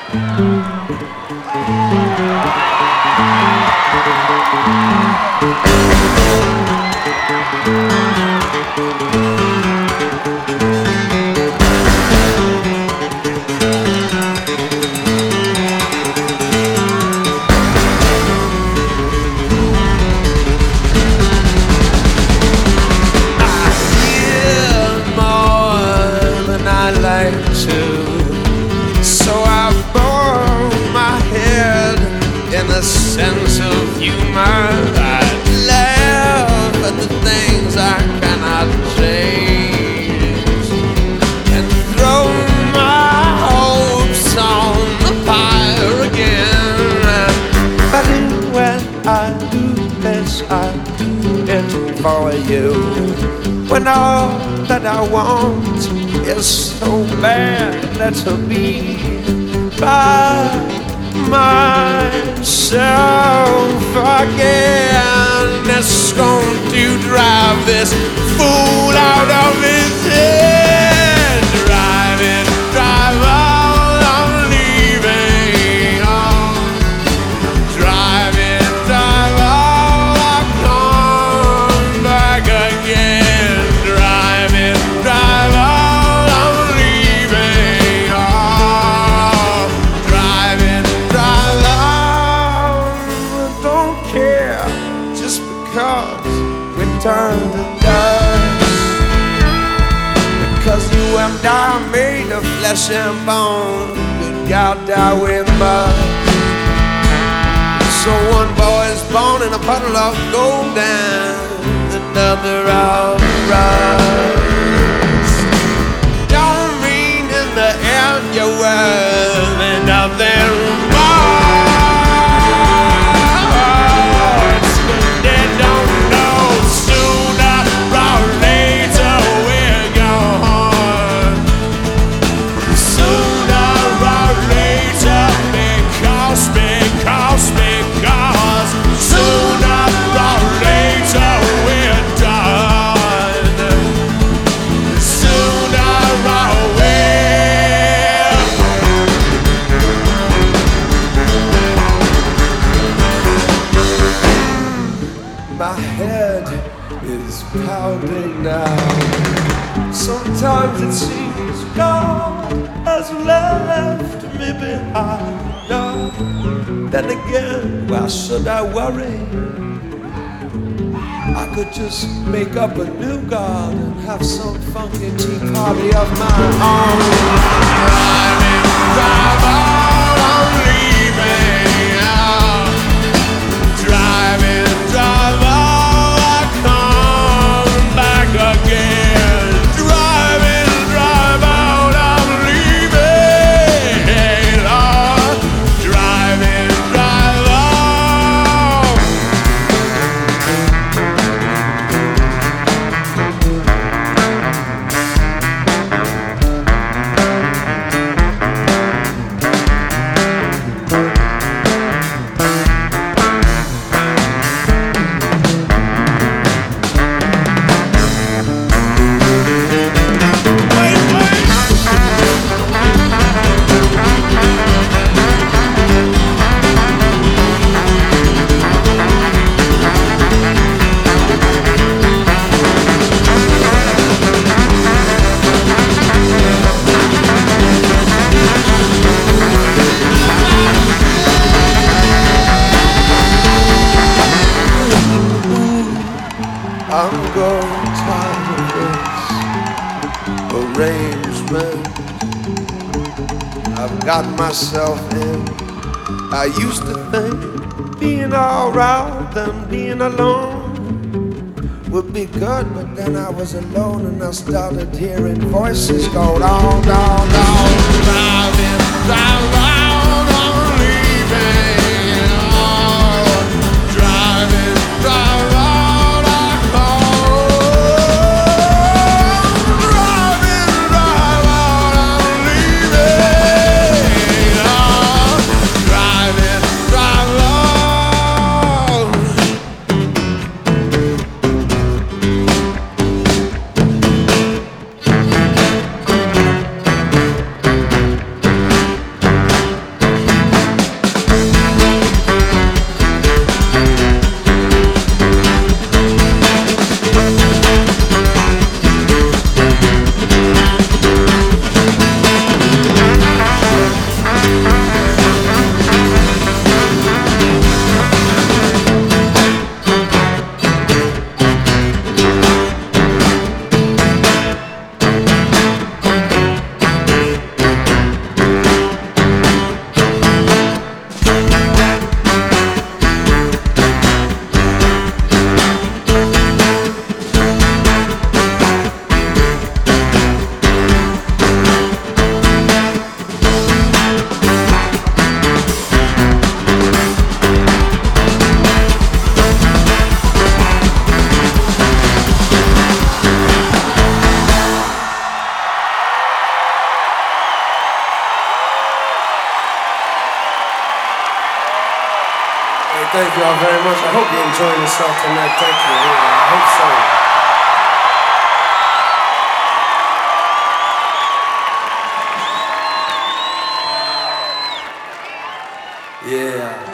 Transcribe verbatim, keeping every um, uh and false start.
Sense of humor, I laugh at the things I cannot change and throw my hopes on the fire again. But when I do this, I do it for you. When all that I want is so bad to be by myself again. It's going to drive this fool out of his head. Drive it, drive all, I'm leaving on. Drive it, drive all, I'll come back again. Drive it, drive all, I'm leaving on. Drive it, drive all, don't care just because we turn to dust. Because you and I are made of flesh and bone, good God, die we must. So one boy is born in a puddle of gold and another of rust. Don't mean in the end you're worth nothing more. They don't know sooner or later we're gone. Sooner or later, because, because, because sooner or later we're done. Sooner or later. My head is pounding now. Sometimes it seems God has left me behind. No. Then again, why should I worry? I could just make up a new God and have some funky tea party of my own. Driving, drive all, I'm leaving out. Driving, drive all, I come back again. Driving, drive out, I'm leaving, Lord. Driving, drive all. I'm growing tired of this arrangement I've got myself in. I used to think being alright and being alone would be good, but then I was alone and I started hearing voices going on, on, on. Driving, driving, I'm leaving. Oh, driving, driving. thank you all very much. I hope you're enjoying yourself tonight. Thank you. Yeah, I hope so. Yeah.